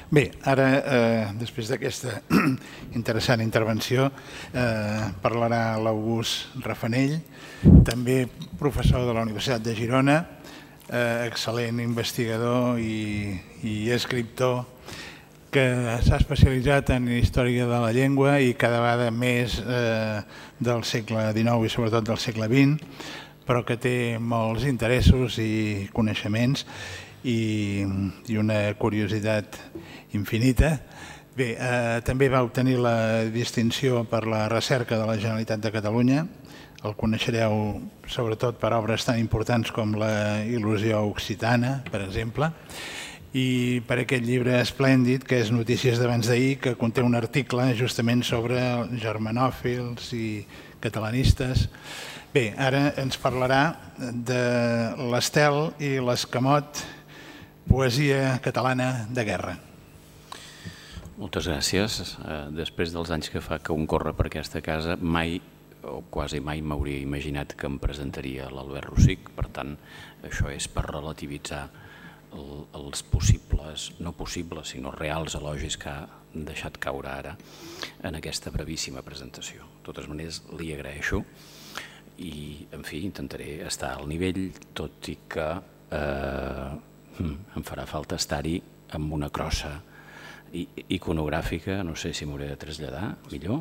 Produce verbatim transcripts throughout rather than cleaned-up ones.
Bé, ara, després d'aquesta interessant intervenció, parlarà l'August Rafanell, també professor de la Universitat de Girona, excel·lent investigador i escriptor que s'ha especialitzat en història de la llengua i cada vegada més del segle dinou i sobretot del segle vint, però que té molts interessos i coneixements i una curiositat infinita. Bé, també va obtenir la distinció per la recerca de la Generalitat de Catalunya. El coneixereu sobretot per obres tan importants com la Il·lusió occitana, per exemple, i per aquest llibre esplèndid que és Notícies d'abans d'ahir, que conté un article justament sobre germanòfils i catalanistes. Bé, ara ens parlarà de l'Estel i l'Escamot, poesia catalana de guerra. Moltes gràcies. Després dels anys que fa que un corre per aquesta casa, mai o quasi mai m'hauria imaginat que em presentaria l'Albert Rosic. Per tant, això és per relativitzar els possibles, no possibles, sinó reals elogis que ha deixat caure ara en aquesta brevíssima presentació. De totes maneres, li agraeixo i, en fi, intentaré estar al nivell, tot i que em farà falta estar-hi amb una crossa iconogràfica, no sé si m'hauré de traslladar millor.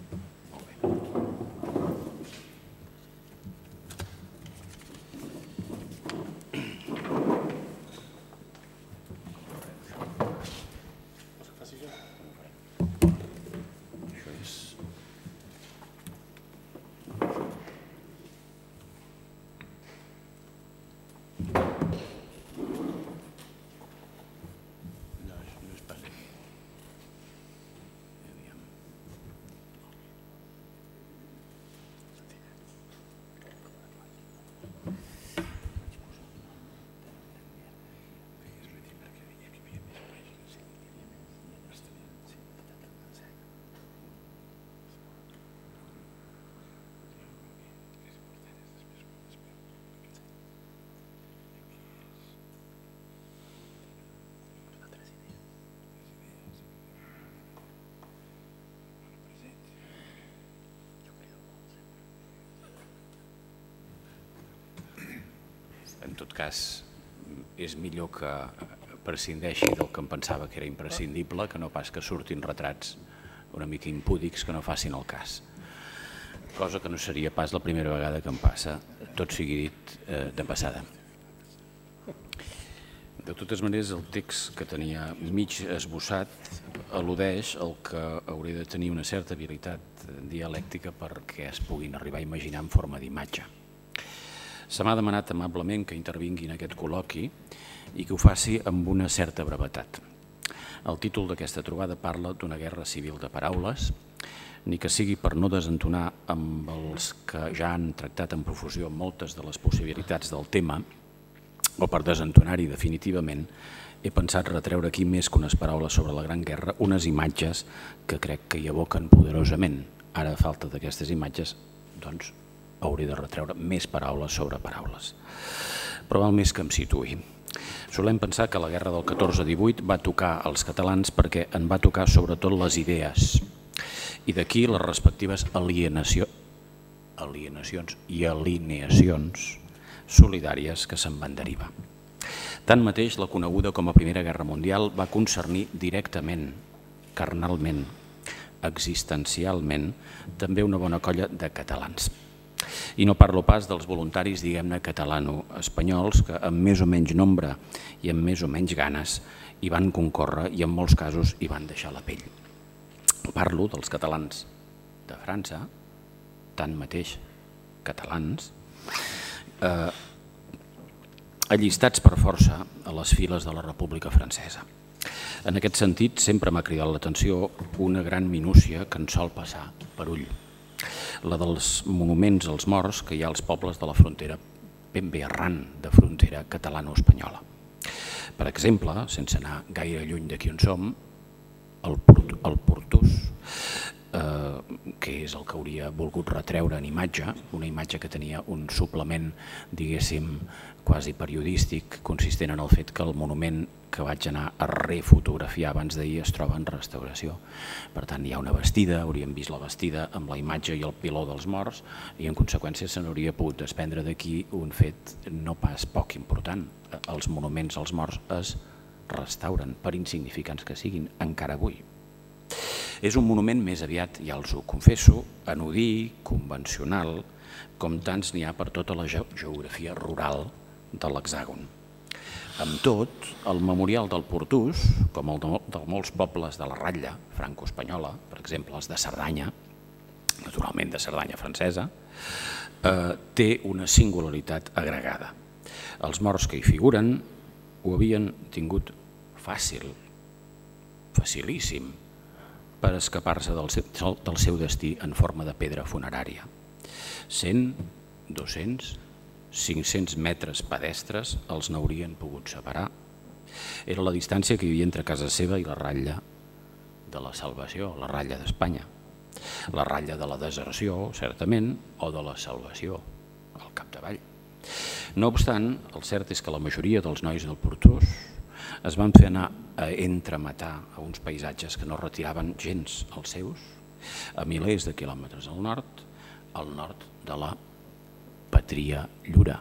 En tot cas, és millor que prescindeixi del que em pensava que era imprescindible, que no pas que surtin retrats una mica impúdics que no facin el cas. Cosa que no seria pas la primera vegada que em passa, tot sigui dit de passada. De totes maneres, el text que tenia mig esbossat al·ludeix el que hauria de tenir una certa habilitat dialèctica perquè es puguin arribar a imaginar en forma d'imatge. Se m'ha demanat amablement que intervingui en aquest col·loqui i que ho faci amb una certa brevetat. El títol d'aquesta trobada parla d'una guerra civil de paraules, ni que sigui per no desentonar amb els que ja han tractat en profusió moltes de les possibilitats del tema, o per desentonar-hi definitivament, he pensat retreure aquí més que unes paraules sobre la Gran Guerra, unes imatges que crec que hi evoquen poderosament. Ara, a falta d'aquestes imatges, doncs, hauré de retreure més paraules sobre paraules. Però val més que em situï. Solem pensar que la guerra del catorze divuit va tocar als catalans perquè en va tocar sobretot les idees i d'aquí les respectives alienacions i alineacions solidàries que se'n van derivar. Tanmateix, la coneguda com a Primera Guerra Mundial va concernir directament, carnalment, existencialment, també una bona colla de catalans. I no parlo pas dels voluntaris, diguem-ne, catalano-espanyols que amb més o menys nombre i amb més o menys ganes hi van concórrer i en molts casos hi van deixar la pell. Parlo dels catalans de França, tanmateix catalans, allistats per força a les files de la República Francesa. En aquest sentit, sempre m'ha cridat l'atenció una gran minúcia que en sol passar per ull. La dels monuments als morts que hi ha als pobles de la frontera, ben bé arran de frontera catalano-espanyola. Per exemple, sense anar gaire lluny d'aquí on som, el Portús que és el que hauria volgut retreure en imatge, una imatge que tenia un suplement, diguéssim, quasi periodístic, consistent en el fet que el monument que vaig anar a refotografiar abans d'ahir es troba en restauració. Per tant, hi ha una bastida, hauríem vist la bastida amb la imatge i el piló dels morts i en conseqüència se n'hauria pogut desprendre d'aquí un fet no pas poc important. Els monuments als morts es restauren, per insignificants que siguin, encara avui. És un monument més aviat, ja els ho confesso, anodí, convencional, com tants n'hi ha per tota la geografia rural de l'Hexàgon. Amb tot, el memorial del Portús, com el de molts pobles de la ratlla franco-espanyola, per exemple els de Cerdanya, naturalment de Cerdanya francesa, té una singularitat agregada. Els morts que hi figuren ho havien tingut fàcil, facilíssim, per escapar-se del seu destí en forma de pedra funerària. cent, dos-cents, cinc-cents metres pedestres els n'haurien pogut separar. Era la distància que hi havia entre casa seva i la ratlla de la salvació, la ratlla d'Espanya. La ratlla de la deserció, certament, o de la salvació, al capdavall. No obstant, el cert és que la majoria dels nois del Portús es van fer anar a entrematar a uns paisatges que no retiraven gens els seus, a milers de quilòmetres al nord, al nord de la Patria Llura.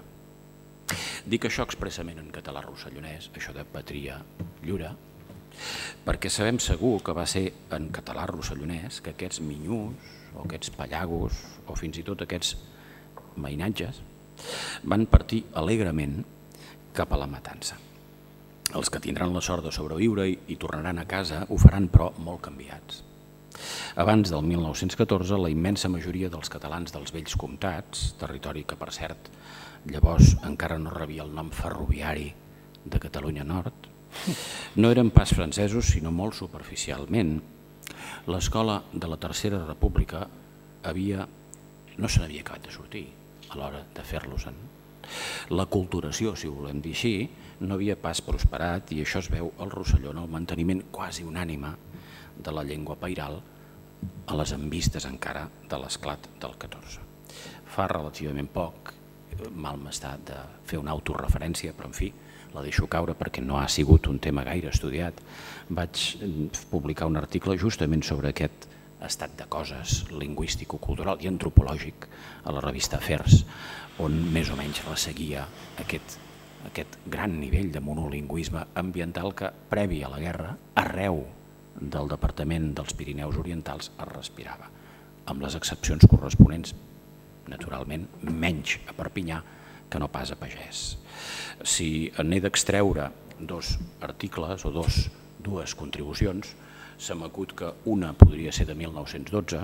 Dic això expressament en català rossellonès, això de Patria Llura, perquè sabem segur que va ser en català rossellonès que aquests minyús o aquests pallagos o fins i tot aquests veïnatges van partir alegrement cap a la matança. Els que tindran la sort de sobreviure i tornaran a casa ho faran però molt canviats. Abans del mil nou-cents catorze, la immensa majoria dels catalans dels vells comtats, territori que per cert llavors encara no rebia el nom ferroviari de Catalunya Nord, no eren pas francesos sinó molt superficialment. L'escola de la Tercera República havia, no se n'havia acabat de sortir a l'hora de fer-los-en. La culturació, si ho volem dir així, no havia pas prosperat i això es veu al Rosselló en el manteniment quasi unànime de la llengua pairal a les envistes encara de l'esclat del catorze. Fa relativament poc, mal m'està de fer una autorreferència, però en fi, la deixo caure perquè no ha sigut un tema gaire estudiat. Vaig publicar un article justament sobre aquest estat de coses lingüístico-cultural i antropològic a la revista Afers, on més o menys resseguia aquest, aquest gran nivell de monolingüisme ambiental que, previ a la guerra, arreu del Departament dels Pirineus Orientals es respirava, amb les excepcions corresponents, naturalment, menys a Perpinyà que no pas a Pagès. Si n'he d'extreure dos articles o dos, dues contribucions, se m'acut que una podria ser de mil nou-cents dotze,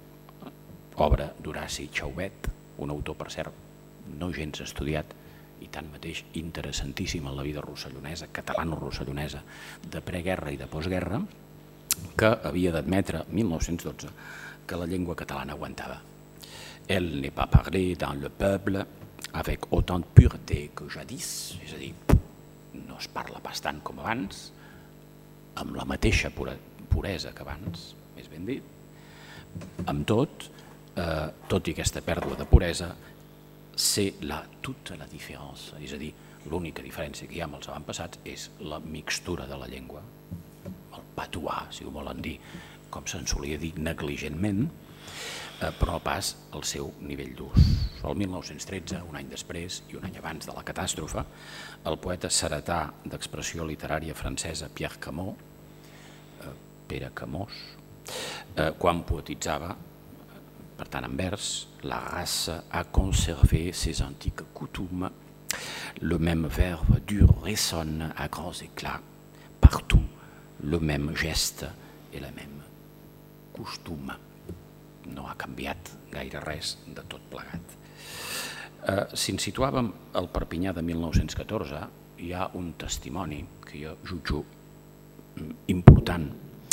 obra d'Horaci Chauvet, un autor, per cert, no gens estudiat i tanmateix interessantíssim en la vida rossellonesa, catalano-rossellonesa, de preguerra i de postguerra, que havia d'admetre, mil nou-cents dotze, que la llengua catalana aguantava. Elle n'est pas parlée dans le peuple avec autant de pureté que jadis, és a dir, no es parla pas tant com abans, amb la mateixa puresa que abans, més ben dit. Amb tot, tot i aquesta pèrdua de puresa, c'est tota la diferència, és a dir, l'única diferència que hi ha amb els avantpassats és la mixtura de la llengua, el patuà, si ho volen dir, com se'n solia dir negligentment, però pas el seu nivell d'ús. El mil nou-cents tretze, un any després i un any abans de la catàstrofe, el poeta seretà d'expressió literària francesa Pierre Camós, Pere Camós, quan poetitzava, per tant en vers, la race a conservé ses antiques coutumes, le même verbe dur résonne à grands éclats, partout le même geste et la même costume. No ha canviat gaire res de tot plegat. Si ens situàvem al Perpinyà de mil nou-cents catorze, hi ha un testimoni que jo jutjo important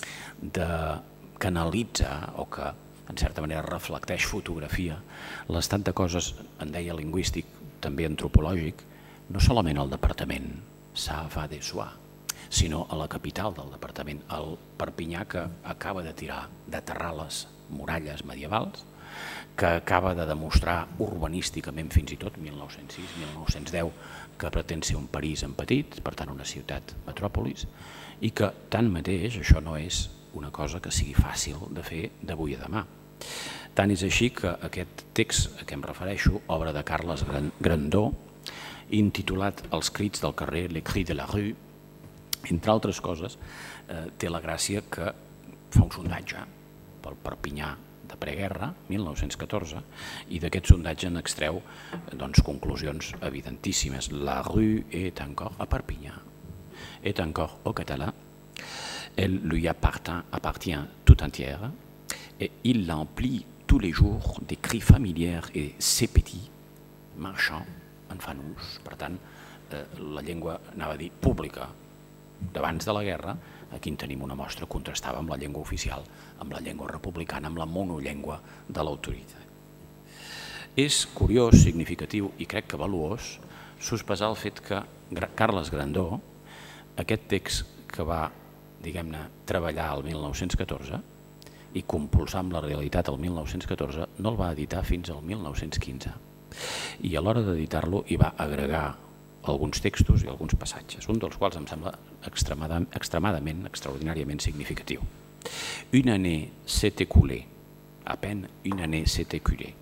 que analitza o que en certa manera reflecteix fotografia l'estat de coses, en deia lingüístic, també antropològic, no solament al departament, ça va de soi, sinó a la capital del departament, al Perpinyà que acaba de tirar, d'aterrar les muralles medievals, que acaba de demostrar urbanísticament fins i tot, mil nou-cents sis mil nou-cents deu, que pretén ser un París en petit, per tant una ciutat metròpolis, i que tanmateix això no és una cosa que sigui fàcil de fer d'avui a demà. Tant és així que aquest text a què em refereixo, obra de Carles Grandó, intitulat Els crits del carrer, Les cris de la rue, entre altres coses, té la gràcia que fa un sondatge pel Perpinyà de preguerra, mil nou-cents catorze, i d'aquest sondatge n'extreu conclusions evidentíssimes. La rue est encore à Perpinyà, est encore au català, elle lui appartient tout entière, et il l'emplit tous les jours des cris familiers et ses petits marchands en fan ús. Per tant, la llengua, anava a dir, pública d'abans de la guerra, aquí en tenim una mostra, contrastava amb la llengua oficial, amb la llengua republicana, amb la monollengua de l'autoritat. És curiós, significatiu i crec que valuós sospesar el fet que Carles Grandó, aquest text que va, diguem-ne, treballar el mil nou-cents catorze i compulsar amb la realitat el mil nou-cents catorze, no el va editar fins al mil nou-cents quinze. I a l'hora d'editar-lo hi va agregar alguns textos i alguns passatges, un dels quals em sembla extremadament, extraordinàriament significatiu. Une année s'est écoulée, à peine une année s'est écoulée,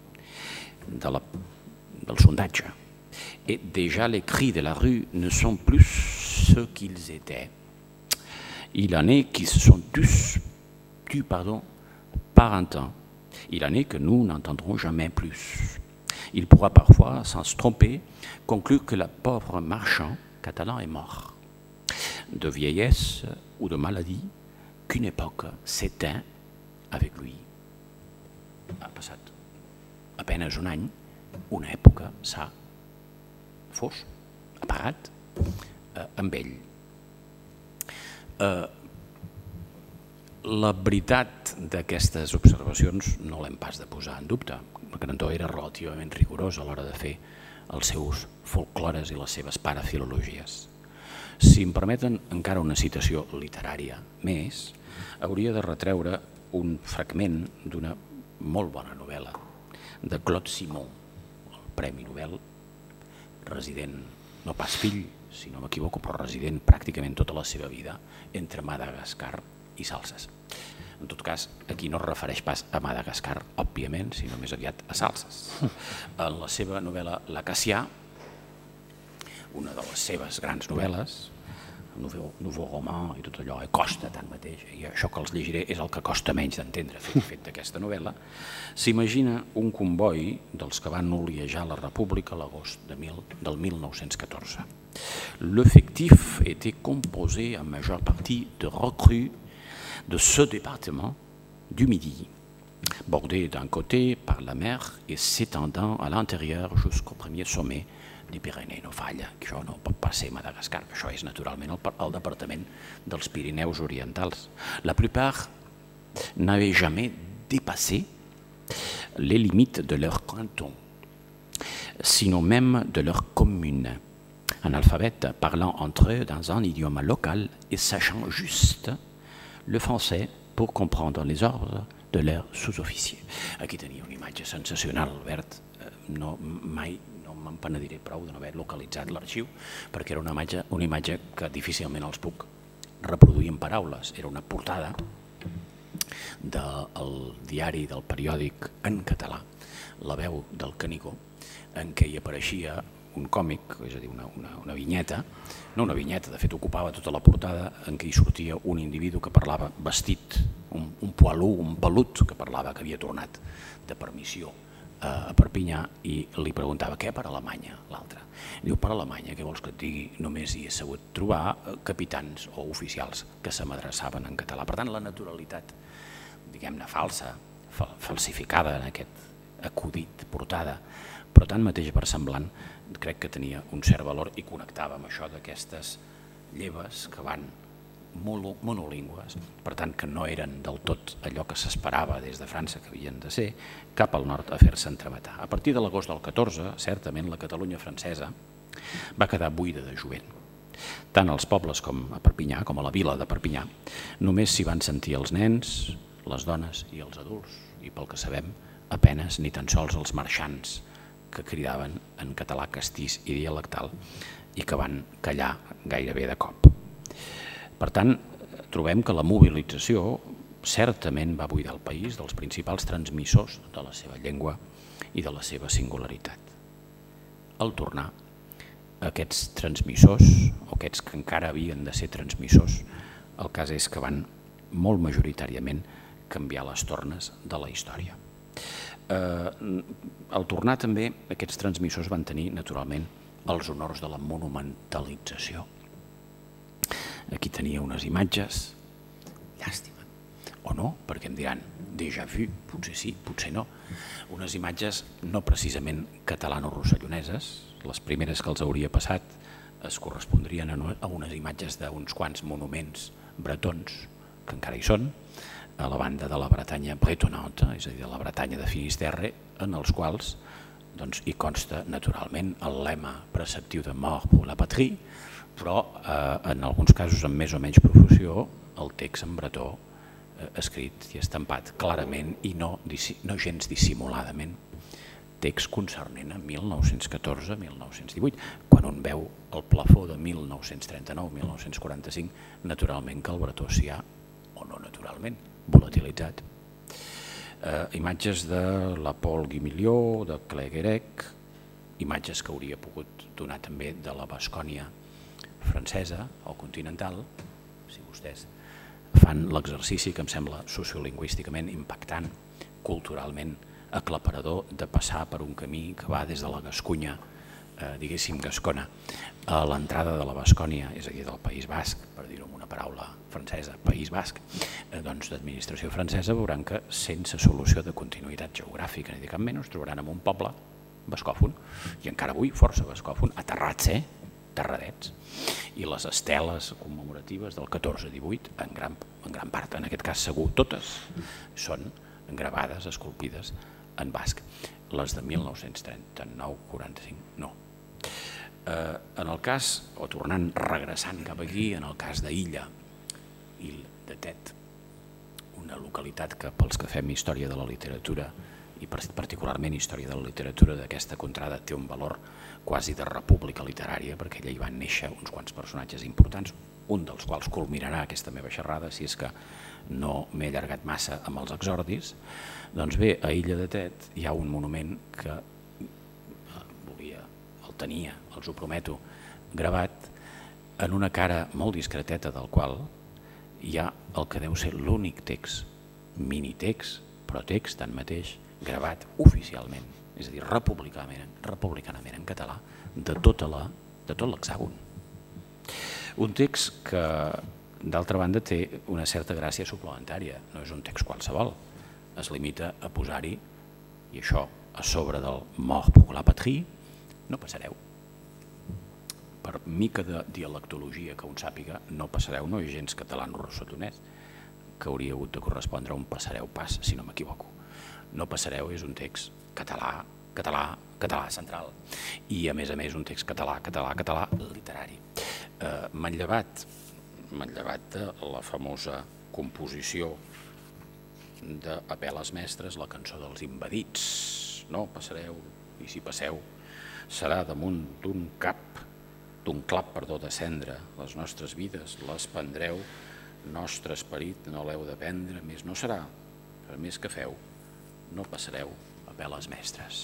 del sondatge. Et déjà les cris de la rue ne sont plus ceux qu'ils étaient. Il en est qui se sont tous tus, pardon, par un temps. Il en est que nous n'entendrons jamais plus. Il pourra parfois, sans se tromper, conclure que le pauvre marchand catalan est mort, de vieillesse ou de maladie, qu'une époque s'éteint avec lui. Ha passat a penes un any, una època s'ha fos, apagat amb ell. La veritat d'aquestes observacions no l'hem pas de posar en dubte. Grandó era relativament rigorós a l'hora de fer els seus folclores i les seves parafilologies. Si em permeten encara una citació literària més, hauria de retreure un fragment d'una molt bona novel·la de Claude Simon, el Premi Nobel, resident, no pas fill, si no m'equivoco, però resident pràcticament tota la seva vida entre Madagascar i Salses. En tot cas, aquí no es refereix pas a Madagascar, òbviament, sinó més aviat a Salses. En la seva novel·la L'Acacià, una de les seves grans novel·les, el Nouveau Roman i tot allò, costa tanmateix, i això que els llegiré és el que costa menys d'entendre fet d'aquesta novel·la, s'imagina un comboi dels que van oliejar la República a l'agost del mil nou-cents catorze. L'effectif était composé en majeure partie de recrues de ce département du Midi, bordé d'un côté par la mer et s'étendant à l'intérieur jusqu'au premier sommet des Pyrénées. No falla, això no pot pas ser Madagascar, això és naturalment el departament dels Pirineus orientals. La plupart n'avaient jamais dépassé les limites de leur canton, sinon même de leur commune, analphabètes parlant entre eux dans un idiome local et sachant juste le français pour comprendre les ordres de leurs sous-officiers. Aquí tenia una imatge sensacional, Albert. No, mai no me'n penediré prou de no haver localitzat l'arxiu, perquè era una imatge, una imatge que difícilment els puc reproduir en paraules. Era una portada del diari, del periòdic en català, La Veu del Canigó, en què hi apareixia un còmic, és a dir, una, una, una vinyeta, no una vinyeta, de fet ocupava tota la portada, en què hi sortia un individu que parlava vestit, un, un poilú, un pelut, que parlava que havia tornat de permissió a Perpinyà i li preguntava què per Alemanya, l'altre. Diu, per Alemanya, què vols que et digui? Només hi he sabut trobar capitans o oficials que se m'adreçaven en català. Per tant, la naturalitat, diguem-ne, falsa, falsificada en aquest acudit, portada, però tanmateix versemblant, crec que tenia un cert valor i connectava amb això d'aquestes lleves que van monolingües, per tant que no eren del tot allò que s'esperava des de França que havien de ser, cap al nord a fer-se entrematar. A partir de l'agost del catorze, certament la Catalunya francesa va quedar buida de jovent. Tant als pobles com a Perpinyà, com a la vila de Perpinyà, només s'hi van sentir els nens, les dones i els adults, i pel que sabem, apenes ni tan sols els marxants que cridaven en català castís i dialectal i que van callar gairebé de cop. Per tant, trobem que la mobilització certament va buidar el país dels principals transmissors de la seva llengua i de la seva singularitat. Al tornar, aquests transmissors, o aquests que encara havien de ser transmissors, el cas és que van molt majoritàriament canviar les tornes de la història. Al tornar també, aquests transmissors van tenir, naturalment, els honors de la monumentalització. Aquí tenia unes imatges, llàstima, o no, perquè em diran déjà vu, potser sí, potser no, unes imatges no precisament catalano-rosselloneses, les primeres que els hauria passat es correspondrien a unes imatges d'uns quants monuments bretons, que encara hi són, a la banda de la Bretanya bretonnante, és a dir, de la Bretanya de Finisterre, en els quals hi consta naturalment el lema preceptiu de mort pour la patrie, però en alguns casos amb més o menys profusió el text en bretó escrit i estampat clarament i no gens dissimuladament, text concernent a mil nou-cents catorze a mil nou-cents divuit. Quan un veu el plafó de mil nou-cents trenta-nou a mil nou-cents quaranta-cinc, naturalment que el bretó s'hi ha, o no naturalment, volatilitzat. Imatges de la Paul Guimiliau, de Clerguerec, imatges que hauria pogut donar també de la Bascònia francesa o continental, si vostès fan l'exercici que em sembla sociolingüísticament impactant, culturalment aclaparador, de passar per un camí que va des de la Gascunya, diguéssim gascona, a l'entrada de la Bascònia, és a dir, del País Basc, per dir-ho amb una paraula francesa, País Basc, doncs d'administració francesa, veuran que sense solució de continuïtat geogràfica ni de cap menys trobaran en un poble bascòfon, i encara avui força bascòfon, aterrats, eh? Terradets, i les esteles commemoratives del catorze divuit, en gran part, en aquest cas segur, totes són gravades, esculpides en basc. Les de mil nou-cents trenta-nou quaranta-cinc, no. En el cas, o tornant, regressant cap aquí, en el cas d'Illa, Île de Tête, una localitat que pels que fem història de la literatura i particularment història de la literatura d'aquesta contrada té un valor quasi de república literària, perquè allà hi van néixer uns quants personatges importants, un dels quals culminarà aquesta meva xerrada, si és que no m'he allargat massa amb els exordis. Doncs bé, a Île de Tête hi ha un monument que volia, el tenia, els ho prometo, gravat en una cara molt discreteta del qual hi ha el que deu ser l'únic text, minitext, però text tanmateix, gravat oficialment, és a dir, republicanament en català, de tot l'hexàgon. Un text que, d'altra banda, té una certa gràcia suplementària, no és un text qualsevol, es limita a posar-hi, i això a sobre del mort pour la patrie, no passareu. Per mica de dialectologia que un sàpiga, no passareu, no és gens català-rossellonès, que hauria hagut de correspondre a un passareu pas, si no m'equivoco. No passareu és un text català, català, català central i a més a més un text català, català, català literari. Manllevat, manllevat de la famosa composició d'Apel als mestres, la cançó dels invadits. No passareu, i si passeu serà damunt d'un cap, d'un clap, perdó, de cendra, les nostres vides les prendreu, nostre esperit no l'heu de prendre, més no serà, per més que feu, no passareu a pèl als mestres.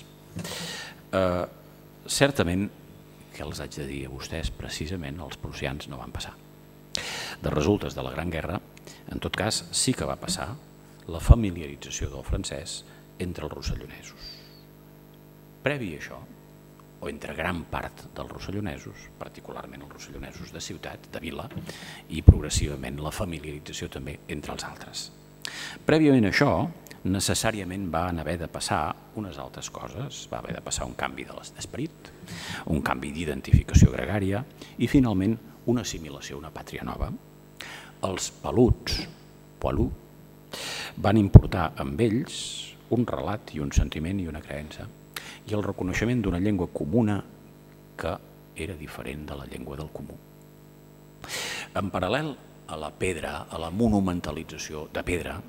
Certament, què els haig de dir a vostès, precisament els prussians no van passar. De resultes de la Gran Guerra, en tot cas, sí que va passar la familiarització del francès entre els rossellonesos. Previ a això, o entre gran part dels rossellonesos, particularment els rossellonesos de ciutat, de vila, i progressivament la familiarització també entre els altres. Prèviament a això, necessàriament van haver de passar unes altres coses, va haver de passar un canvi d'esperit, un canvi d'identificació gregària i finalment una assimilació, una pàtria nova. Els peluts, poilus, van importar amb ells un relat i un sentiment i una creença i el reconeixement d'una llengua comuna que era diferent de la llengua del comú. En paral·lel a la pedra, a la monumentalització de pedra,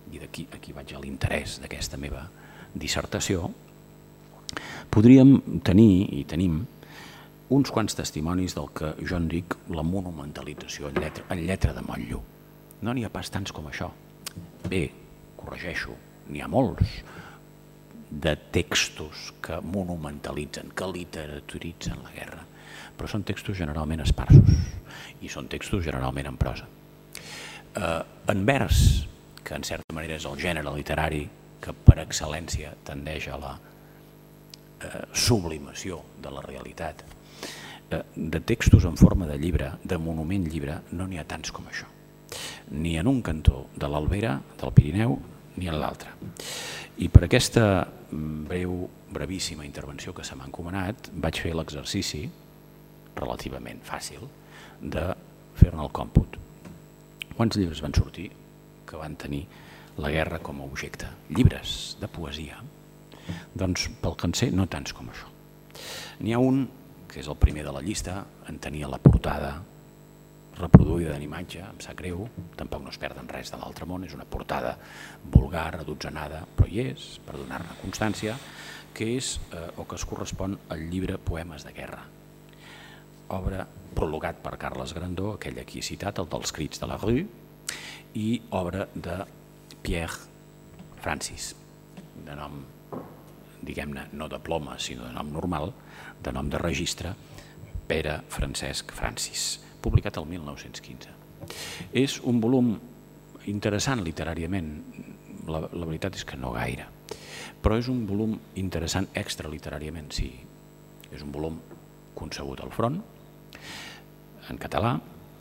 i d'aquí aquí vaig a l'interès d'aquesta meva dissertació, podríem tenir, i tenim, uns quants testimonis del que jo en dic la monumentalització en lletra, en lletra de Montllú. No n'hi ha pas tants com això. Bé, corregeixo, n'hi ha molts de textos que monumentalitzen, que literaturitzen la guerra, però són textos generalment esparsos i són textos generalment en prosa. Eh, en vers, que en certa manera és el gènere literari que per excel·lència tendeix a la eh, sublimació de la realitat, eh, de textos en forma de llibre, de monument llibre, no n'hi ha tants com això. Ni en un cantó de l'Albera, del Pirineu, ni en l'altre. I per aquesta breu, brevíssima intervenció que se m'ha encomanat, vaig fer l'exercici, relativament fàcil, de fer-ne el còmput. Quants llibres van sortir que van tenir la guerra com a objecte? Llibres de poesia? Doncs pel que en sé, no tants com això. N'hi ha un, que és el primer de la llista, en tenia la portada reproduïda en imatge, em sap greu, tampoc no es perden res de l'altre món, és una portada vulgar, adotzenada, però hi és, per donar-ne constància, que és, eh, o que es correspon al llibre Poemes de guerra, obra prologat per Carles Grandó, aquell aquí citat, el dels Crits de la Rue, i obra de Pierre Francis, de nom, diguem-ne, no de ploma, sinó de nom normal, de nom de registre, Pere Francesc Francis, publicat el mil nou-cents quinze. És un volum interessant literàriament, la, la veritat és que no gaire, però és un volum interessant extraliteràriament, sí. És un volum concebut al front, en català,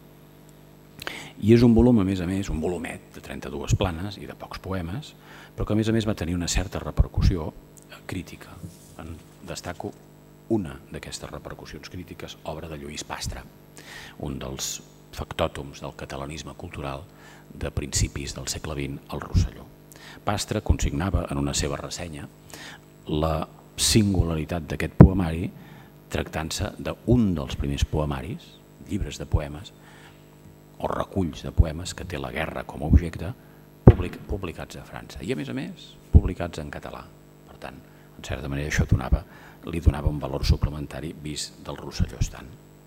i és un volum, a més a més, un volumet de trenta-dues planes i de pocs poemes, però que a més a més va tenir una certa repercussió crítica. En destaco una d'aquestes repercussions crítiques, obra de Lluís Pastre, un dels factòtums del catalanisme cultural de principis del segle vint al Rosselló. Pastre consignava en una seva ressenya la singularitat d'aquest poemari tractant-se d'un dels primers poemaris, llibres de poemes o reculls de poemes que té la guerra com a objecte, publicats a França i a més a més publicats en català. Per tant, en certa manera això donava, li donava un valor suplementari vist del Rosselló estant.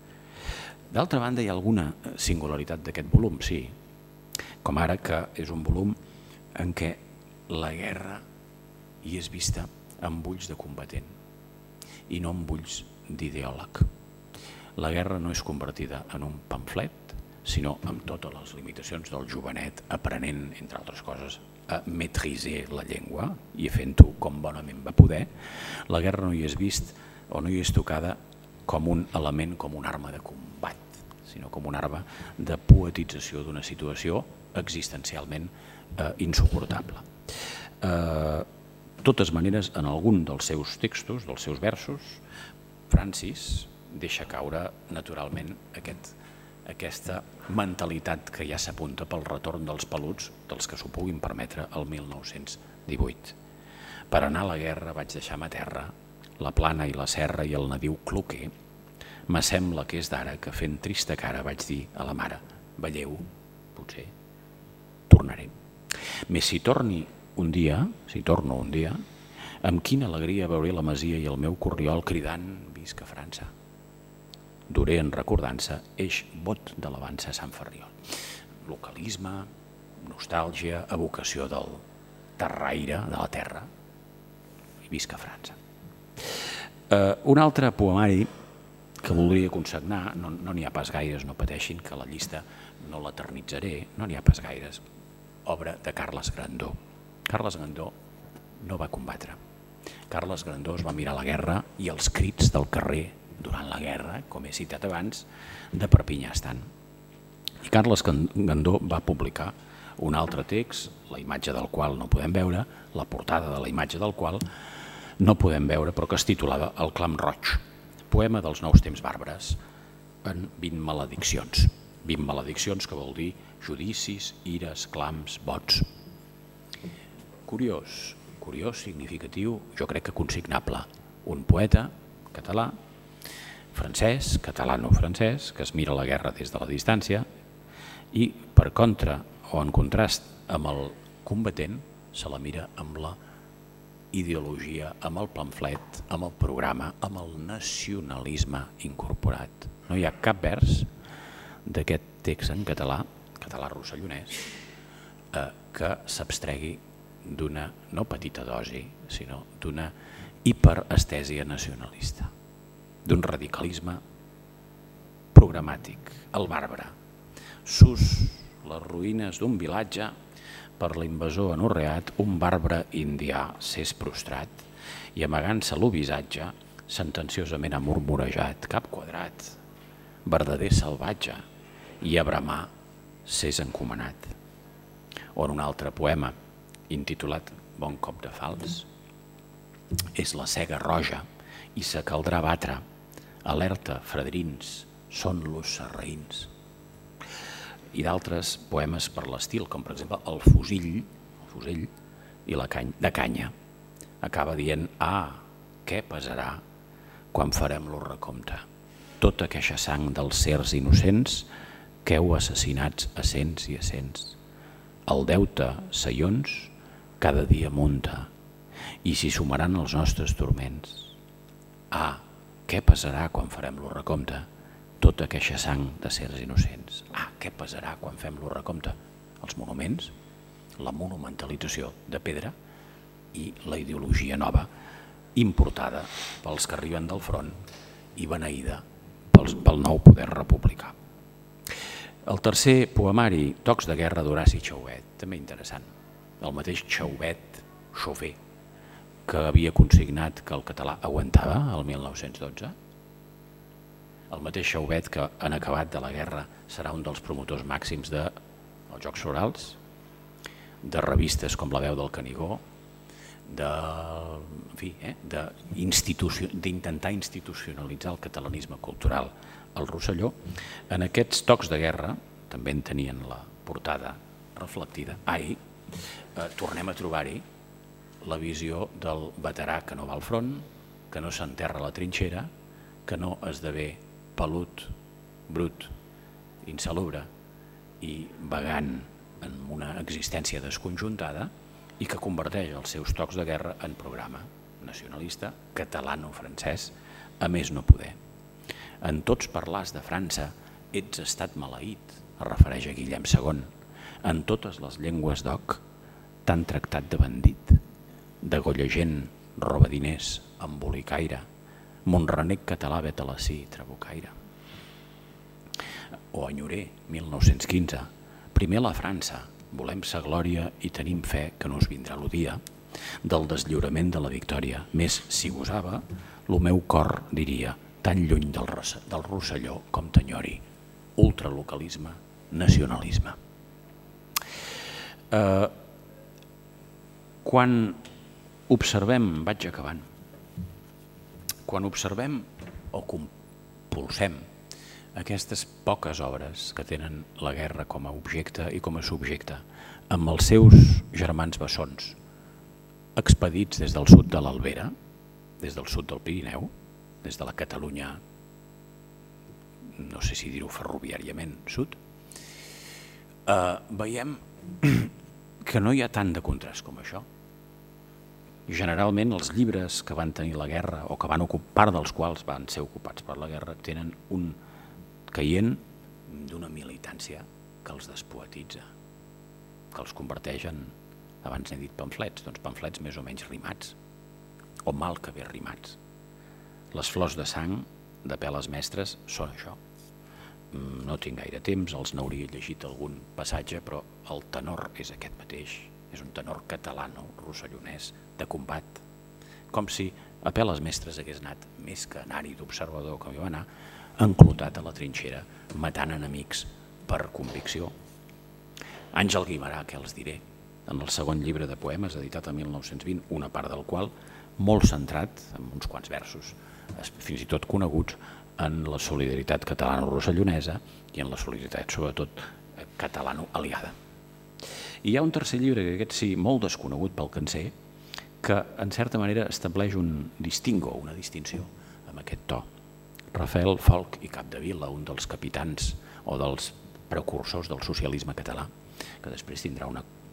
D'altra banda, hi ha alguna singularitat d'aquest volum, sí, com ara que és un volum en què la guerra hi és vista amb ulls de combatent i no amb ulls d'ideòleg. La guerra no és convertida en un pamflet, sinó amb totes les limitacions del jovenet aprenent, entre altres coses, a maîtriser la llengua i fent-ho com bonament va poder. La guerra no hi és vist o no hi és tocada com un element, com una arma de combat, sinó com una arma de poetització d'una situació existencialment eh, insuportable. Eh, de totes maneres, en algun dels seus textos, dels seus versos, Francis deixa caure naturalment aquest, aquesta mentalitat que ja s'apunta pel retorn dels peluts dels que s'ho puguin permetre el mil nou-cents divuit. Per anar a la guerra vaig deixar-me a terra la plana i la serra i el nadiu cloquer. M'assembla que és d'ara que fent trista cara vaig dir a la mare: veieu, potser tornaré. Més si torni un dia, si torno un dia, amb quina alegria veuré la masia i el meu corriol cridant visca França. Duré en recordança eix bot de l'avança a Sant Ferriol. Localisme, nostàlgia, evocació del terraire, de la terra, i visca França. Eh, un altre poemari que voldria consignar, no n'hi no ha pas gaires, no pateixin que la llista no l'eternitzaré, no n'hi ha pas gaires, obra de Carles Grandó. Carles Grandó no va combatre. Carles Grandó es va mirar la guerra i els crits del carrer durant la guerra, com he citat abans, de Perpinyà estant. I Carles Grandó va publicar un altre text, la imatge del qual no podem veure, la portada de la imatge del qual no podem veure, però que es titulava El clam roig, poema dels nous temps bàrbares en vint malediccions. vint malediccions que vol dir judicis, ires, clams, vots. Curiós, curiós, significatiu, jo crec que consignable. Un poeta català, francès, catalano-francès, que es mira la guerra des de la distància i, per contra, o en contrast amb el combatent se la mira amb la ideologia, amb el pamflet, amb el programa, amb el nacionalisme incorporat. No hi ha cap vers d'aquest text en català, català rossellonès, eh, que s'abstregui d'una, no petita dosi, sinó d'una hiperestèsia nacionalista, d'un radicalisme programàtic, el bàrbara. Sus les ruïnes d'un vilatge, per l'invasor anorreat, un bàrbre indià s'és prostrat i amagant-se l'ovisatge, sentenciosament ha murmurejat, cap quadrat, verdader salvatge, i a bramar s'és encomanat. O en un altre poema, intitulat Bon cop de fals, és la cega roja i se caldrà batre, alerta, fredrins, són los sarraïns. I d'altres poemes per l'estil, com per exemple El fusill, el fusell i la canya, de canya. Acaba dient, ah, què pesarà quan farem lo recompte? Tota queixa sang dels sers innocents que heu assassinats a cents i a cents. El deute, seions, cada dia munta, i s'hi sumaran els nostres turments. Ah, què pesarà quan farem lo recompte? Tota queixa sang de sers innocents. Ah, què pesarà quan fem lo recompte? Els monuments, la monumentalització de pedra i la ideologia nova importada pels que arriben del front i beneïda pel nou poder republicà. El tercer poemari, Tocs de guerra d'Horaci Chauvet, també interessant. El mateix Chauvet, Chauvet, que havia consignat que el català aguantava el mil nou-cents dotze. El mateix Chauvet que en acabat de la guerra serà un dels promotors màxims dels Jocs Florals, de revistes com La veu del Canigó, d'intentar institucionalitzar el catalanisme cultural al Rosselló. En aquests Tocs de guerra, també en tenien la portada reflectida, ai, tornem a trobar-hi la visió del veterà que no va al front, que no s'enterra a la trinxera, que no esdevé pelut, brut, insalubre i vagant en una existència desconjuntada i que converteix els seus tocs de guerra en programa nacionalista, catalano-francès, a més no poder. En tots parlars de França ets estat maleït, es refereix a Guillem segon. En totes les llengües d'oc t'han tractat de bandit, degollegent, roba diners, embolicaire, Montrenec català vet a la sí, trabucaire. O Enyorer, mil nou-cents quinze. Primer la França, volem sa glòria i tenim fe que no us vindrà lo dia del deslliurament de la victòria. Més, si gosava, lo meu cor diria, tan lluny del Rosselló com t'enyori, ultralocalisme, nacionalisme. Quan observem, vaig acabant, quan observem o compulsem aquestes poques obres que tenen la guerra com a objecte i com a subjecte, amb els seus germans bessons, expedits des del sud de l'Albera, des del sud del Pirineu, des de la Catalunya, no sé si dir-ho ferroviàriament, sud, veiem que no hi ha tant de contrast com això. Generalment els llibres que van tenir la guerra o que van ocupar, part dels quals van ser ocupats per la guerra, tenen un caient d'una militància que els despoetitza, que els converteix en, abans n'he dit pamflets, doncs pamflets més o menys rimats, o mal que bé rimats. Les flors de sang de Peles Mestres són això. No tinc gaire temps, els n'hauria llegit algun passatge, però el tenor és aquest mateix. És un tenor catalano-rossellonès de combat, com si a Peles Mestres hagués anat, més que anar-hi d'observador com hi va anar, enclotat a la trinxera, matant enemics per convicció. Àngel Guimerà, què els diré, en el segon llibre de poemes, editat el mil nou-cents vint, una part del qual molt centrat, amb uns quants versos, fins i tot coneguts, en la solidaritat catalano-rossellonesa i en la solidaritat, sobretot, catalano-aliada. I hi ha un tercer llibre, que aquest sí, molt desconegut pel cancer, que en certa manera estableix un distingo, una distinció amb aquest to. Rafael Folch i Capdevila, un dels capitans o dels precursors del socialisme català, que després tindrà una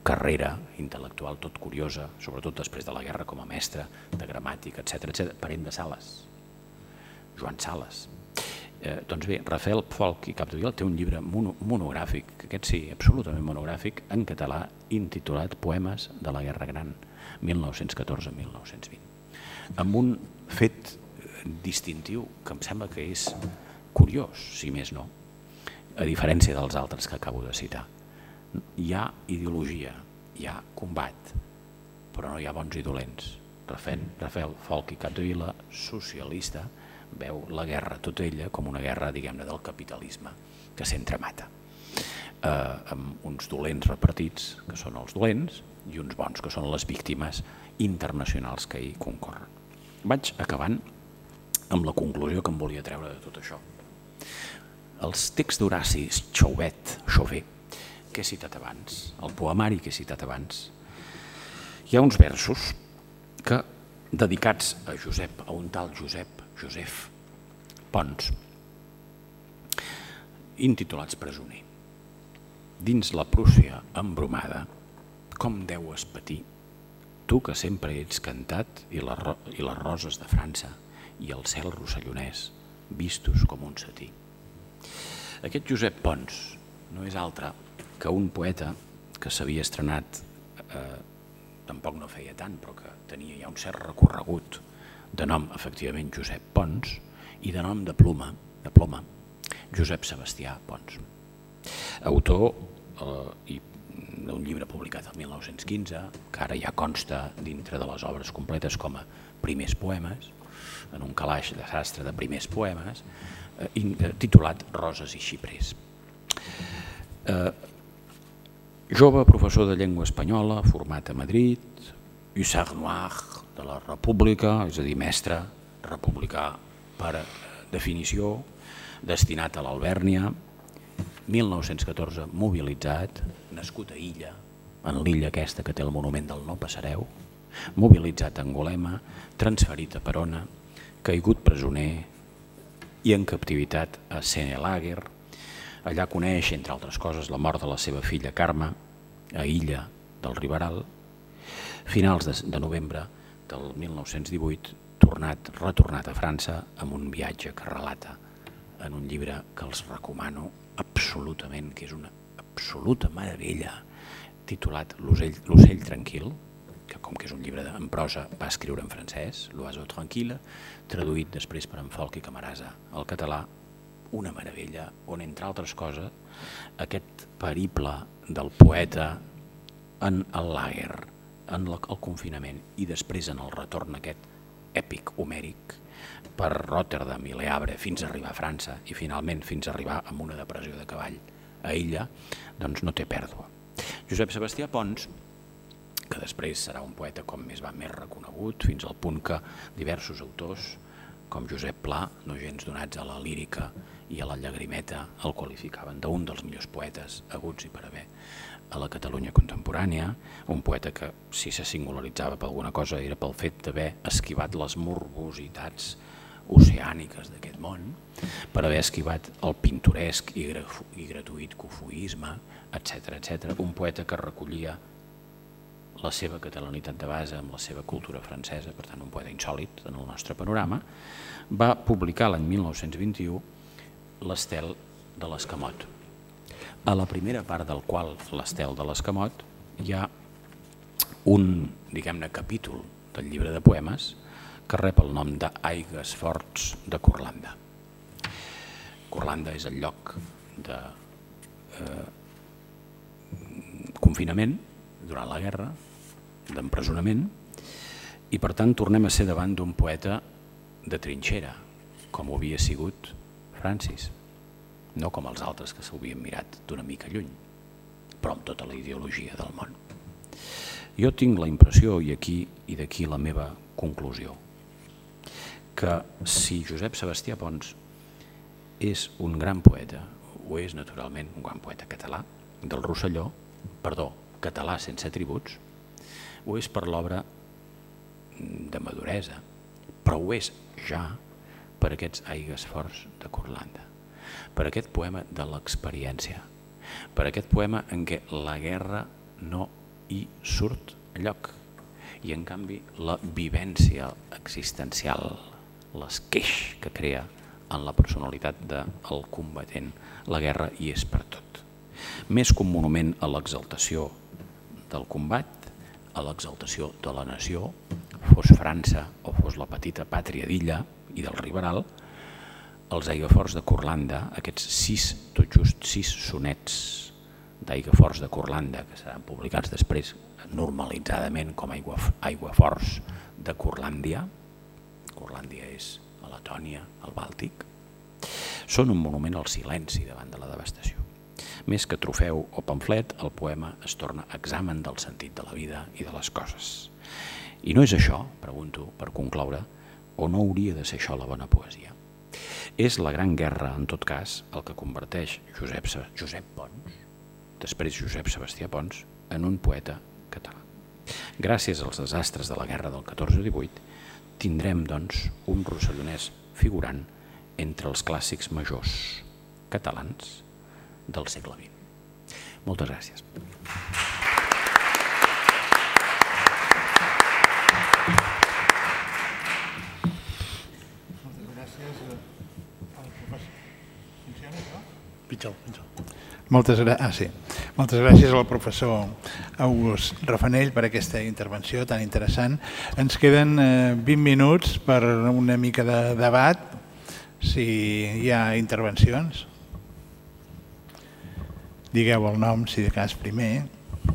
carrera intel·lectual tot curiosa, sobretot després de la guerra com a mestre de gramàtica, etcètera, parent de Sales, Joan Sales. Doncs bé, Rafael Folch i Capdevila té un llibre monogràfic, aquest sí, absolutament monogràfic, en català, intitulat Poemes de la Guerra Gran, mil nou-cents catorze a mil nou-cents vint, amb un fet distintiu que em sembla que és curiós, si més no, a diferència dels altres que acabo de citar. Hi ha ideologia, hi ha combat, però no hi ha bons i dolents. Rafael Folch i Capdevila, socialista, veu la guerra tota ella com una guerra, diguem-ne, del capitalisme que s'entremata, amb uns dolents repartits, que són els dolents, i uns bons, que són les víctimes internacionals que hi concorren. Vaig acabant amb la conclusió que em volia treure de tot això. Els texts d'Horaci Chauvet, Chauvet, que he citat abans, el poemari que he citat abans, hi ha uns versos que, dedicats a Josep, a un tal Josep, Josep Pons, intitulats Presoner. Dins la Prússia embromada, com deues patir, tu que sempre ets cantat i les roses de França i el cel rossellonès, vistos com un setí. Aquest Josep Pons no és altre que un poeta que s'havia estrenat, tampoc no feia tant, però que tenia ja un cert recorregut, de nom, efectivament, Josep Pons, i de nom de ploma, de ploma, Josep Sebastià Pons. Autor d'un llibre publicat el mil nou-cents quinze, que ara ja consta dintre de les obres completes com a primers poemes, en un calaix de sastre de primers poemes, titulat Roses i xiprers. Jove professor de llengua espanyola, format a Madrid, hussard noir de la República, és a dir, mestre republicà per definició, destinat a l'Alvèrnia, mil nou-cents catorze mobilitzat, nascut a Illa, en l'illa aquesta que té el monument del No Passareu, mobilitzat a Angulema, transferit a Perona, caigut presoner i en captivitat a Sene-Lager. Allà coneix, entre altres coses, la mort de la seva filla Carme, a Illa del Riberal. Finals de novembre del mil nou-cents divuit, retornat a França amb un viatge que relata en un llibre que els recomano absolutament, que és una absoluta meravella, titulat L'ocell tranquil, que com que és un llibre en prosa va escriure en francès, L'oiseau tranquille, traduït després per en Folch i Camarasa al català, una meravella on, entre altres coses, aquest periple del poeta en el lager, en el confinament i després en el retorn aquest èpic homèric per Rotterdam i Le Havre fins a arribar a França i finalment fins a arribar amb una depressió de cavall a Illa, doncs no té pèrdua. Josep Sebastià Pons, que després serà un poeta com més va més reconegut, fins al punt que diversos autors, com Josep Pla, no gens donats a la lírica i a la llagrimeta, el qualificaven d'un dels millors poetes aguts i per haver a la Catalunya contemporània, un poeta que, si se singularitzava per alguna cosa, era pel fet d'haver esquivat les morbositats oceàniques d'aquest món, per haver esquivat el pintoresc i gratuït cofoisme, etcètera, etcètera. Un poeta que recollia la seva catalanitat de base amb la seva cultura francesa, per tant un poeta insòlit en el nostre panorama, va publicar l'any mil nou-cents vint-i-u l'Estel de l'Escamot, a la primera part del qual, l'Estel de l'Escamot, hi ha un, diguem-ne, capítol del llibre de poemes que rep el nom d'Aigues Forts de Curlanda. Curlanda és el lloc de confinament durant la guerra, d'empresonament, i per tant tornem a ser davant d'un poeta de trinxera, com ho havia sigut Francis, no com els altres que s'havien mirat d'una mica lluny, però amb tota la ideologia del món. Jo tinc la impressió, i aquí i d'aquí la meva conclusió, que si Josep Sebastià Pons és un gran poeta, o és naturalment un gran poeta català, del Rosselló, perdó, català sense atributs, o és per l'obra de maduresa, però ho és ja per aquests Aigues Forts de Curlanda, per aquest poema de l'experiència, per aquest poema en què la guerra no i surt a lloc. I en canvi la vivència existencial, l'esqueix que crea en la personalitat del combatent, la guerra hi és per tot. Més que un monument a l'exaltació del combat, a l'exaltació de la nació, fos França o fos la petita pàtria d'Illa i del Riberal, els aiguaforts de Curlanda, aquests sis, tot just sis sonets d'aiguaforts de Curlanda, que seran publicats després normalitzadament com aiguaforts de Curlàndia, Curlàndia és a Letònia, al Bàltic, són un monument al silenci davant de la devastació. Més que trofeu o pamflet, el poema es torna examen del sentit de la vida i de les coses. I no és això, pregunto, per concloure, o no hauria de ser això la bona poesia? És la gran guerra, en tot cas, el que converteix Josep, Josep Pons, després Josep Sebastià Pons, en un poeta català. Gràcies als desastres de la guerra del catorze divuit, tindrem, doncs, un rossellonès figurant entre els clàssics majors catalans del segle vint. Moltes gràcies. Moltes gràcies al professor August Rafanell per aquesta intervenció tan interessant. Ens queden vint minuts per una mica de debat, si hi ha intervencions. Digueu el nom, si de cas, primer.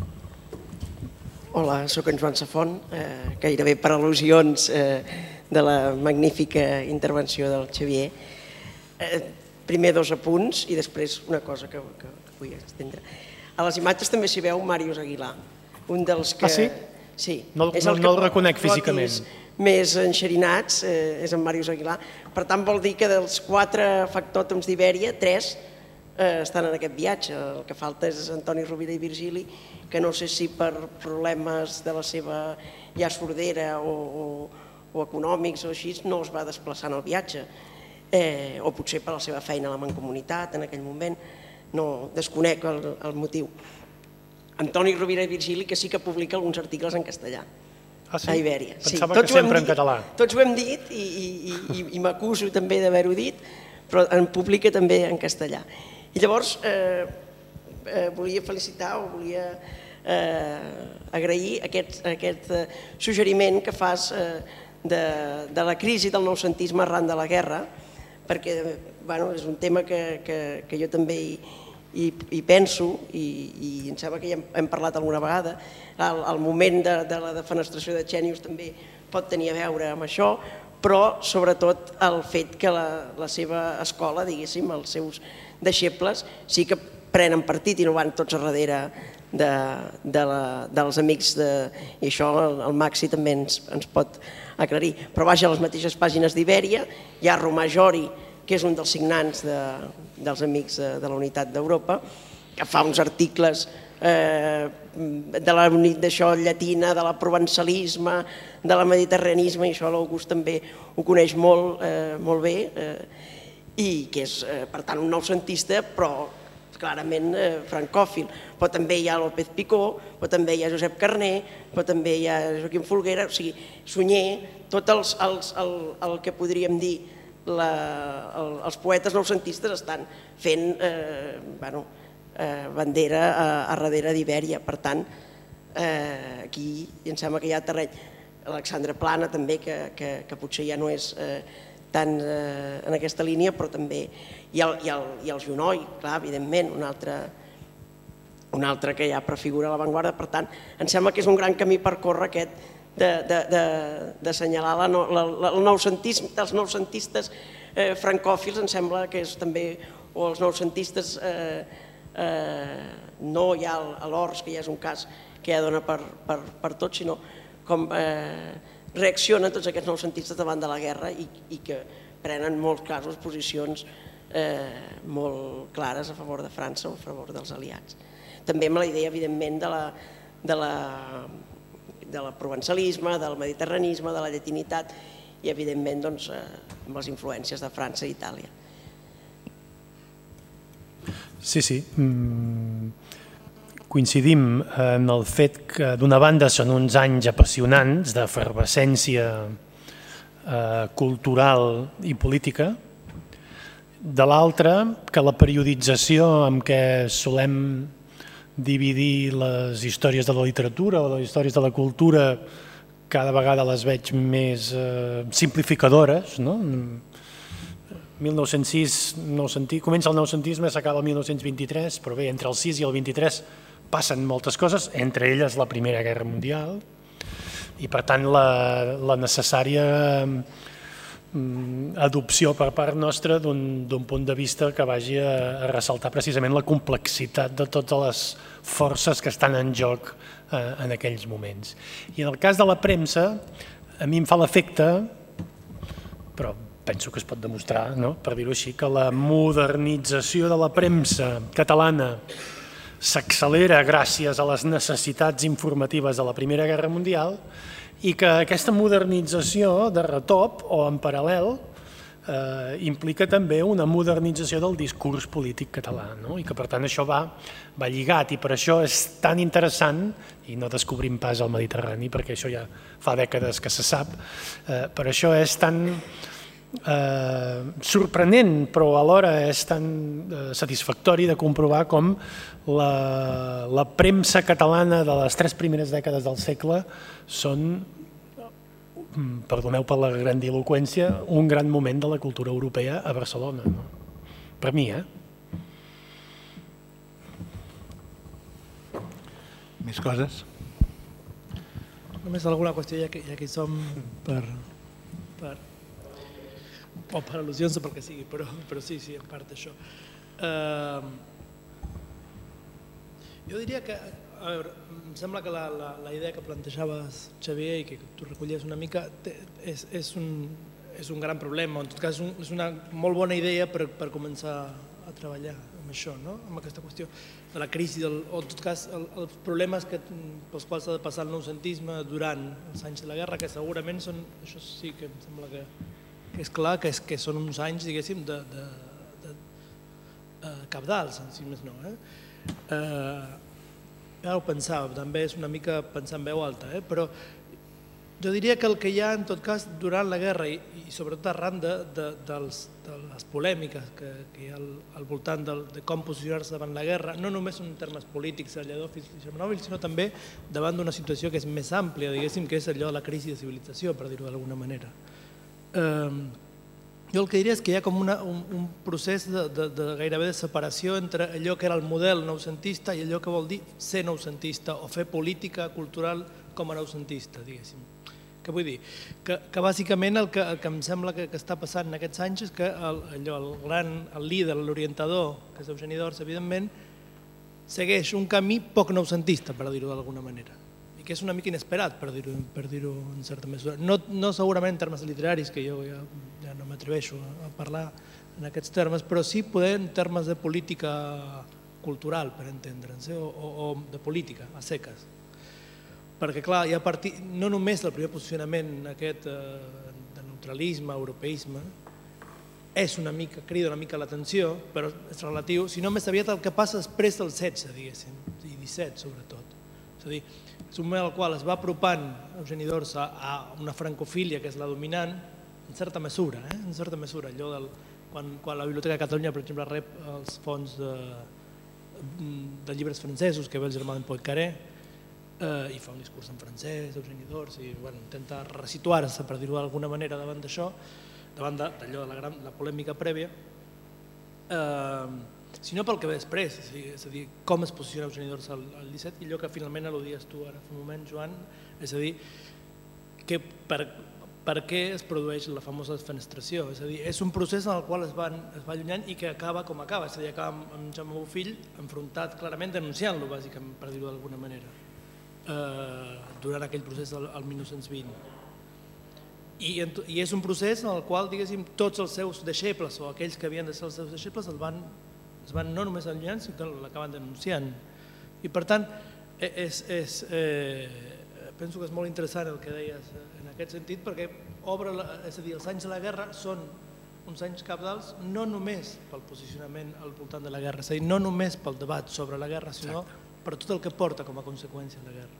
Hola, soc en Joan Safont, gairebé per al·lusions de la magnífica intervenció del Xavier. Primer dos apunts i després una cosa que vull estendre. A les imatges també s'hi veu Màrius Aguilar, un dels que... Ah, sí? Sí. No el reconec físicament. Més enxerinats és en Màrius Aguilar. Per tant, vol dir que dels quatre factòtums d'Ibèria, tres estan en aquest viatge. El que falta és Antoni Rovira i Virgili, que no sé si per problemes de la seva ja sordera o econòmics o així no es va desplaçar en el viatge. O potser per la seva feina a la Mancomunitat en aquell moment, no desconec el motiu. Antoni Rovira i Virgili, que sí que publica alguns articles en castellà a Ibèria. Pensava que sempre en català. Tots ho hem dit i m'acuso també d'haver-ho dit, però en publica també en castellà. I llavors volia felicitar o volia agrair aquest suggeriment que fas de la crisi del noucentisme arran de la guerra, perquè és un tema que jo també hi penso i em sembla que ja hem parlat alguna vegada. El moment de la defenestració de Chenius també pot tenir a veure amb això, però sobretot el fet que la seva escola, diguéssim, els seus deixebles, sí que prenen partit i no van tots a darrere dels amics, i això el Maxi també ens pot aclarir. Però vaja, a les mateixes pàgines d'Ibèria hi ha Romà Jori, que és un dels signants dels Amics de la Unitat d'Europa, que fa uns articles de la d'això llatina, de la provençalisme, de la mediterranisme, i això l'August també ho coneix molt bé, i que és, per tant, un noucentista, però clarament francòfil. Però també hi ha López Picó, però també hi ha Josep Carner, però també hi ha Joaquim Folguera, o sigui, Sunyer, tot el que podríem dir els poetes noucentistes estan fent bandera a darrere d'Ibèria. Per tant, aquí em sembla que hi ha terreny. Alexandre Plana també, que potser ja no és tant en aquesta línia, però també hi ha el Junoi, clar, evidentment, un altre que ja prefigura l'avantguarda. Per tant, em sembla que és un gran camí per córrer aquest d'assenyalar els noucentistes francòfils, em sembla que és també, o els noucentistes, no ja a l'Ors, que ja és un cas que ja dona per tot, sinó com reaccionen tots aquests noucentistes davant de la guerra i que prenen en molts casos posicions molt clares a favor de França o a favor dels aliats. També amb la idea, evidentment, de la del provençalisme, del mediterranisme, de la llatinitat i, evidentment, amb les influències de França i Itàlia. Sí, sí. coincidim en el fet que d'una banda són uns anys apassionants d'efervescència cultural i política, de l'altra que la periodització amb què solem dividir les històries de la literatura o les històries de la cultura cada vegada les veig més simplificadores, no? mil nou-cents sis, comença el noucentisme, s'acaba el mil nou-cents vint-i-tres, però bé, entre el sis i el vint-i-tres passen moltes coses, entre elles la Primera Guerra Mundial, i per tant la necessària adopció per part nostra d'un punt de vista que vagi a ressaltar precisament la complexitat de totes les forces que estan en joc en aquells moments. I en el cas de la premsa, a mi em fa l'efecte, però penso que es pot demostrar, per dir-ho així, que la modernització de la premsa catalana s'accelera gràcies a les necessitats informatives de la Primera Guerra Mundial i que aquesta modernització de retop o en paral·lel implica també una modernització del discurs polític català i que per tant això va lligat i per això és tan interessant, i no descobrim pas el Mediterrani perquè això ja fa dècades que se sap, per això és tan sorprenent però alhora és tan satisfactori de comprovar com la premsa catalana de les tres primeres dècades del segle són, perdoneu per la grandiloqüència, un gran moment de la cultura europea a Barcelona. Per mi, eh? Més coses? Només alguna qüestió, ja que hi som, per... o per al·lusions o pel que sigui, però sí, sí, en part d'això. Jo diria que, a veure, em sembla que la idea que plantejaves, Xavier, i que tu recollies una mica, és un gran problema, en tot cas és una molt bona idea per començar a treballar amb això, amb aquesta qüestió de la crisi, o en tot cas els problemes pels quals s'ha de passar el noucentisme durant els anys de la guerra, que segurament són, això sí que em sembla que és clar, que són uns anys, diguéssim, de cabdals, si més no. Ja ho pensava, també és una mica pensar en veu alta, però jo diria que el que hi ha, en tot cas, durant la guerra i sobretot arran de les polèmiques que hi ha al voltant de com posicionar-se davant la guerra, no només en termes polítics, Lledó i Chernobyl, sinó també davant d'una situació que és més àmplia, diguéssim, que és allò de la crisi de civilització, per dir-ho d'alguna manera. Jo el que diria és que hi ha com un procés de gairebé de separació entre allò que era el model noucentista i allò que vol dir ser noucentista o fer política cultural com a noucentista, diguéssim. Què vull dir? Que bàsicament el que em sembla que està passant en aquests anys és que el gran líder, l'orientador, que és Eugeni d'Ors, evidentment, segueix un camí poc noucentista, per dir-ho d'alguna manera, i que és una mica inesperat, per dir-ho en certa mesura. No segurament en termes literaris, que jo ja no m'atreveixo a parlar en aquests termes, però sí poder en termes de política cultural, per entendre'ns, o de política, a seques. Perquè, clar, hi ha partit, no només el primer posicionament aquest de neutralisme, europeisme, és una mica, crida una mica l'atenció, però és relatiu, sinó més aviat el que passa després del setze, diguéssim, i disset sobretot. És a dir, és un moment al qual es va apropant Eugeni d'Ors a una francofília que és la dominant, en certa mesura, en certa mesura, allò del... Quan la Biblioteca de Catalunya, per exemple, rep els fons de llibres francesos que ve el germà d'en Poincaré, i fa un discurs en francès, Eugeni d'Ors, i intenta resituar-se, per dir-ho d'alguna manera, davant d'això, davant d'allò de la polèmica prèvia, sinó pel que ve després, és a dir, com es posiciona Eugeni d'Ors al disset, i allò que finalment al·ludies tu ara fa un moment, Joan, és a dir, per què es produeix la famosa desfenestració, és a dir, és un procés en el qual es va allunyant i que acaba com acaba, és a dir, acaba amb Jaume Bofill enfrontat clarament, denunciant-lo, bàsicament, per dir-ho d'alguna manera, durant aquell procés al mil nou-cents vint. I és un procés en el qual, diguéssim, tots els seus deixebles o aquells que havien de ser els seus deixebles es van no només allunyant, sinó que l'acaben denunciant. I per tant, penso que és molt interessant el que deies en aquest sentit, perquè obre, és a dir, els anys de la guerra són uns anys cabdals no només pel posicionament al voltant de la guerra, és a dir, no només pel debat sobre la guerra, sinó per tot el que porta com a conseqüència la guerra.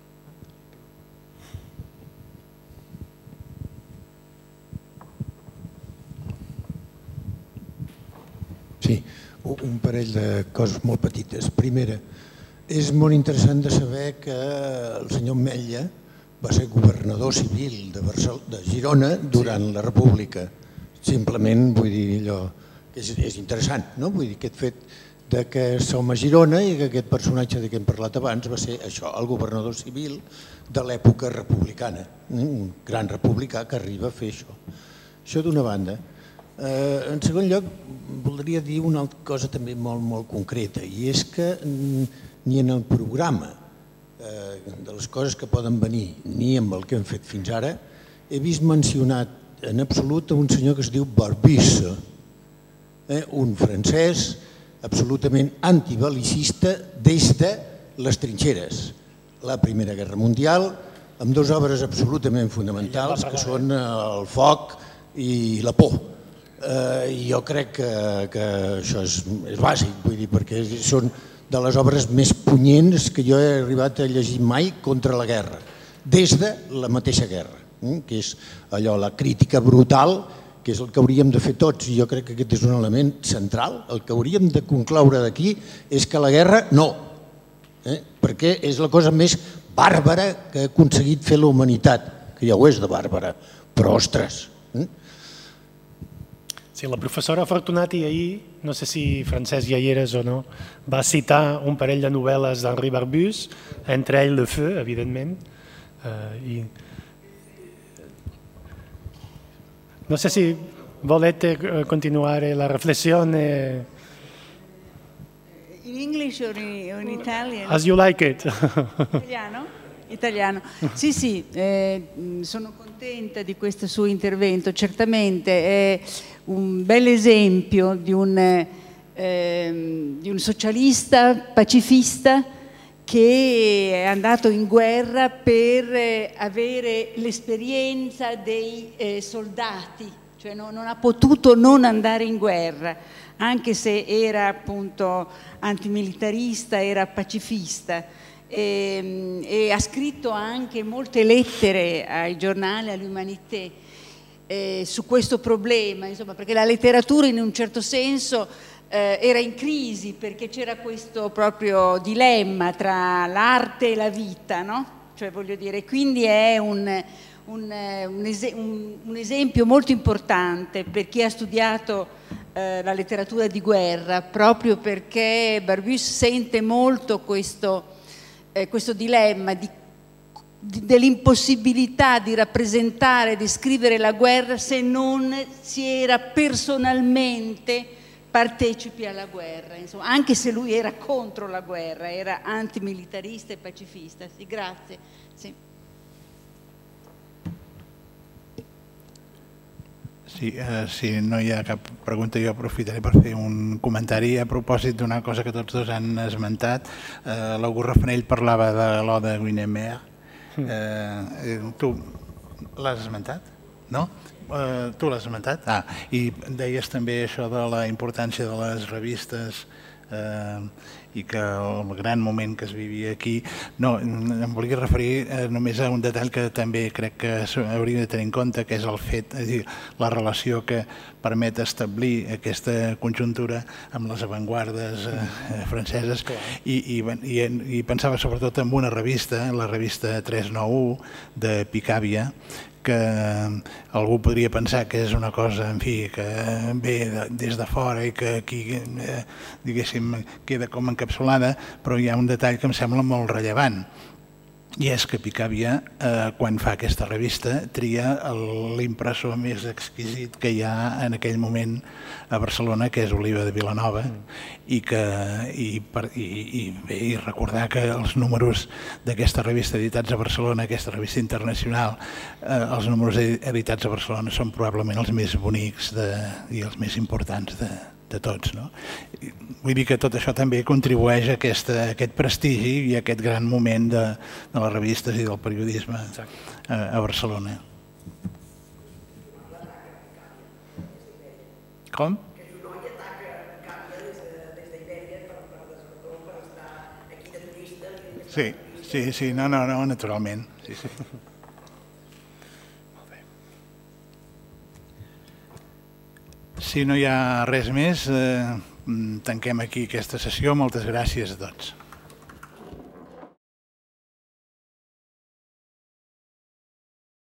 Sí, un parell de coses molt petites. Primera, és molt interessant de saber que el senyor Ametlla va ser governador civil de, de Girona durant la República. Simplement vull dir allò que és, és interessant, no? Vull dir, aquest fet de que som a Girona i que aquest personatge de què hem parlat abans va ser això, el governador civil de l'època republicana, un gran republicà que arriba a fer això. Això d'una banda. Eh, en segon lloc, voldria dir una altra cosa també molt, molt concreta, i és que ni en el programa eh, de les coses que poden venir, ni amb el que hem fet fins ara, he vist mencionat en absolut un senyor que es diu Barbusse, eh, un francès absolutament antibelicista des de les trinxeres. La Primera Guerra Mundial, amb dues obres absolutament fonamentals, que són el foc i la por. Eh, jo crec que, que això és, és bàsic, vull dir, perquè són de les obres més punyents que jo he arribat a llegir mai contra la guerra, des de la mateixa guerra, eh, que és allò, la crítica brutal, que és el que hauríem de fer tots, i jo crec que aquest és un element central. El que hauríem de concloure d'aquí és que la guerra no, eh, perquè és la cosa més bàrbara que ha aconseguit fer la humanitat, que ja ho és de bàrbara, però ostres... Eh? Sí, la professora Fortunati ahir, no sé si Francesc ja hi eres o no, va citar un parell de novel·les d'Henri Barbusse, entre ell Le Feu, evidentment, i no sé si volete continuare la riflessione. In English or in, or in Italian? As you like it. Italiano? Italiano. Sì, sì, eh, sono contenta di questo suo intervento, certamente è un bel esempio di un, eh, di un socialista pacifista che è andato in guerra per eh, avere l'esperienza dei eh, soldati, cioè non, non ha potuto non andare in guerra, anche se era appunto antimilitarista, era pacifista. E, e ha scritto anche molte lettere ai giornali, all'Humanité, eh, su questo problema, insomma, perché la letteratura in un certo senso eh, era in crisi, perché c'era questo proprio dilemma tra l'arte e la vita, no? Cioè, voglio dire, quindi è un, un, un, es- un, un esempio molto importante per chi ha studiato eh, la letteratura di guerra, proprio perché Barbusse sente molto questo questo dilemma di, di, dell'impossibilità di rappresentare, di scrivere la guerra se non si era personalmente partecipi alla guerra, insomma, anche se lui era contro la guerra, era antimilitarista e pacifista. Sì, grazie. Sì. Sí, eh, si no hi ha cap pregunta, jo aprofitaré per fer un comentari a propòsit d'una cosa que tots dos han esmentat. Eh, L'August Rafanell parlava de l'Ode de Guinemer. Eh, tu l'has esmentat? No? Eh, tu l'has esmentat? Ah, i deies també això de la importància de les revistes eh, i que el gran moment que es vivia aquí. No, em volia referir eh, només a un detall que també crec que hauria de tenir en compte, que és el fet, és a dir, la relació que permet establir aquesta conjuntura amb les avantguardes eh, franceses i, i, i, i pensava sobretot en una revista, la revista tres nou u de Picabia, que algú podria pensar que és una cosa, en fi, que ve de, des de fora i que aquí, eh, diguéssim, queda com encapsulada, però hi ha un detall que em sembla molt rellevant. I és que Picabia, eh, quan fa aquesta revista, tria l'impressor més exquisit que hi ha en aquell moment a Barcelona, que és Oliva de Vilanova, i, que, i, per, i, i, bé, i recordar que els números d'aquesta revista editats a Barcelona, aquesta revista internacional, eh, els números editats a Barcelona són probablement els més bonics de, i els més importants de, de tots. No? Vull dir que tot això també contribueix a aquest, a aquest prestigi i a aquest gran moment de, de les revistes i del periodisme a, a Barcelona. Com? Que Junoy ataca Picabia des d'Ibèria per estar aquí de turista Sí, sí, sí, no, no, no, naturalment. Sí, sí. Si no hi ha res més, eh, tanquem aquí aquesta sessió. Moltes gràcies a tots.